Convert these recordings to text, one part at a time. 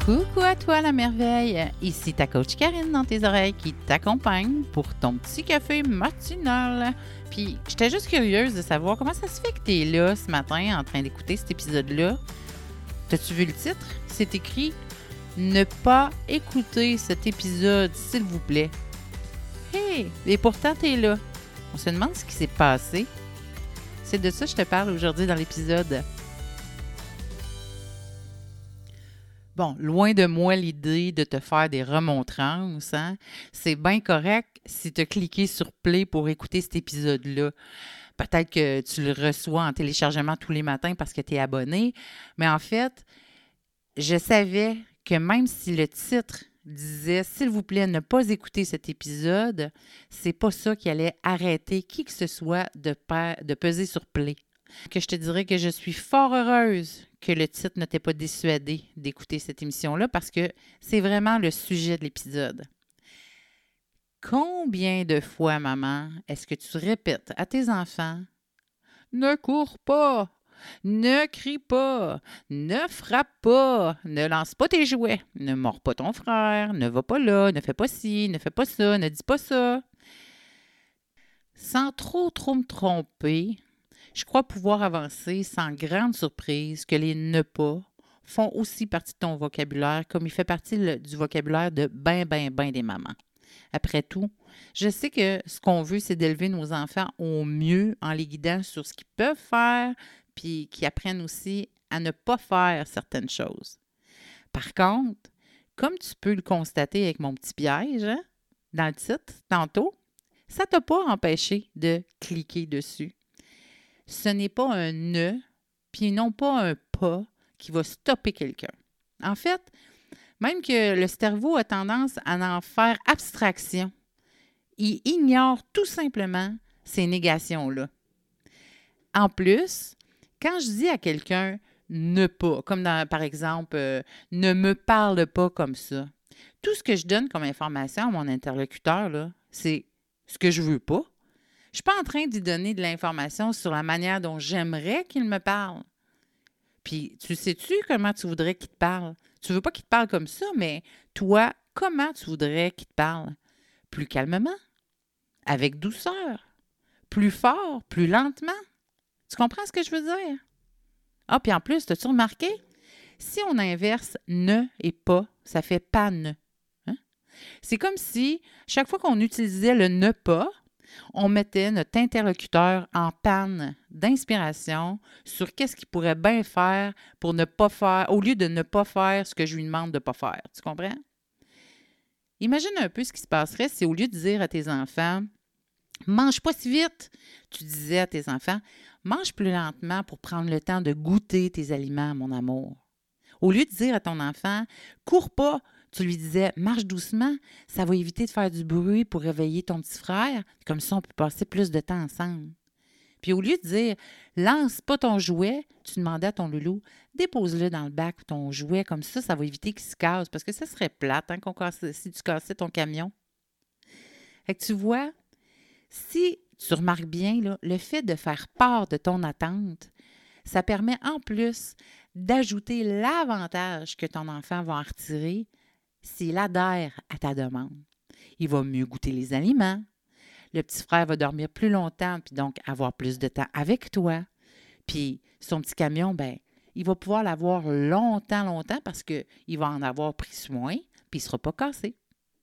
Coucou à toi la merveille, ici ta coach Karine dans tes oreilles qui t'accompagne pour ton petit café matinal. Puis j'étais juste curieuse de savoir comment ça se fait que t'es là ce matin en train d'écouter cet épisode-là. T'as-tu vu le titre? C'est écrit « Ne pas écouter cet épisode, s'il vous plaît ». Hey! Et pourtant t'es là. On se demande ce qui s'est passé. C'est de ça que je te parle aujourd'hui dans l'épisode. Bon, loin de moi l'idée de te faire des remontrances, hein? C'est bien correct si tu as cliqué sur Play pour écouter cet épisode-là. Peut-être que tu le reçois en téléchargement tous les matins parce que tu es abonné, mais en fait, je savais que même si le titre disait « S'il vous plaît, ne pas écouter cet épisode », c'est pas ça qui allait arrêter qui que ce soit de peser sur Play. Que je te dirais que je suis fort heureuse que le titre ne t'ait pas dissuadé d'écouter cette émission-là parce que c'est vraiment le sujet de l'épisode. Combien de fois, maman, est-ce que tu répètes à tes enfants « Ne cours pas, ne crie pas, ne frappe pas, ne lance pas tes jouets, ne mords pas ton frère, ne va pas là, ne fais pas ci, ne fais pas ça, ne dis pas ça. » Sans trop me tromper, je crois pouvoir avancer sans grande surprise que les « ne pas » font aussi partie de ton vocabulaire comme il fait partie du vocabulaire de ben des mamans. Après tout, je sais que ce qu'on veut, c'est d'élever nos enfants au mieux en les guidant sur ce qu'ils peuvent faire puis qu'ils apprennent aussi à ne pas faire certaines choses. Par contre, comme tu peux le constater avec mon petit piège, hein, dans le titre, tantôt, ça ne t'a pas empêché de cliquer dessus. Ce n'est pas un « ne » puis non pas un « pas » qui va stopper quelqu'un. En fait, même que le cerveau a tendance à en faire abstraction. Il ignore tout simplement ces négations-là. En plus, quand je dis à quelqu'un « ne pas », comme par exemple « ne me parle pas comme ça », tout ce que je donne comme information à mon interlocuteur, là, c'est ce que je veux pas. Je ne suis pas en train d'y donner de l'information sur la manière dont j'aimerais qu'il me parle. Puis, tu sais-tu comment tu voudrais qu'il te parle? Tu ne veux pas qu'il te parle comme ça, mais toi, comment tu voudrais qu'il te parle? Plus calmement, avec douceur, plus fort, plus lentement. Tu comprends ce que je veux dire? Ah, puis en plus, as-tu remarqué? Si on inverse « ne » et « pas », ça fait « pas ne ». Hein? C'est comme si, chaque fois qu'on utilisait le « ne pas », on mettait notre interlocuteur en panne d'inspiration sur qu'est-ce qu'il pourrait bien faire pour ne pas faire, au lieu de ne pas faire ce que je lui demande de ne pas faire. Tu comprends? Imagine un peu ce qui se passerait si au lieu de dire à tes enfants « Mange pas si vite », tu disais à tes enfants « Mange plus lentement pour prendre le temps de goûter tes aliments, mon amour ». Au lieu de dire à ton enfant « Cours pas », tu lui disais « Marche doucement, ça va éviter de faire du bruit pour réveiller ton petit frère. Comme ça, on peut passer plus de temps ensemble. » Puis au lieu de dire « Lance pas ton jouet », tu demandais à ton loulou « Dépose-le dans le bac ton jouet, comme ça va éviter qu'il se casse. » Parce que ça serait plate hein, si tu cassais ton camion. Fait que tu vois, si tu remarques bien, là, le fait de faire part de ton attente, ça permet en plus d'ajouter l'avantage que ton enfant va en retirer s'il adhère à ta demande. Il va mieux goûter les aliments. Le petit frère va dormir plus longtemps puis donc avoir plus de temps avec toi. Puis son petit camion, il va pouvoir l'avoir longtemps parce qu'il va en avoir pris soin puis il ne sera pas cassé.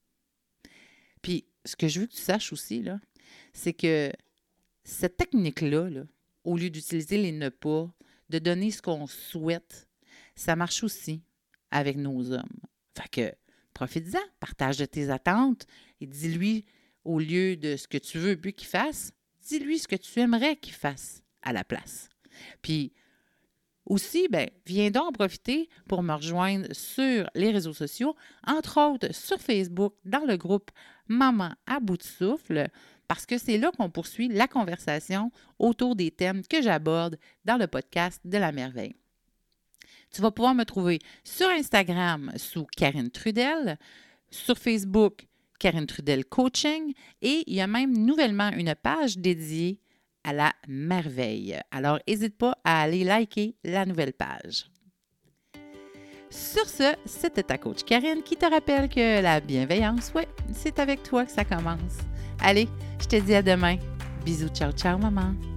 Puis ce que je veux que tu saches aussi, là, c'est que cette technique-là, là, au lieu d'utiliser les ne pas, de donner ce qu'on souhaite, ça marche aussi avec nos hommes. Fait que profite-en, partage de tes attentes et dis-lui, au lieu de ce que tu veux plus qu'il fasse, dis-lui ce que tu aimerais qu'il fasse à la place. Puis aussi, viens donc en profiter pour me rejoindre sur les réseaux sociaux, entre autres sur Facebook, dans le groupe Maman à bout de souffle, parce que c'est là qu'on poursuit la conversation autour des thèmes que j'aborde dans le podcast de la merveille. Tu vas pouvoir me trouver sur Instagram sous Karine Trudel, sur Facebook Karine Trudel Coaching et il y a même nouvellement une page dédiée à la merveille. Alors, n'hésite pas à aller liker la nouvelle page. Sur ce, c'était ta coach Karine qui te rappelle que la bienveillance, ouais, c'est avec toi que ça commence. Allez, je te dis à demain. Bisous, ciao, ciao, maman.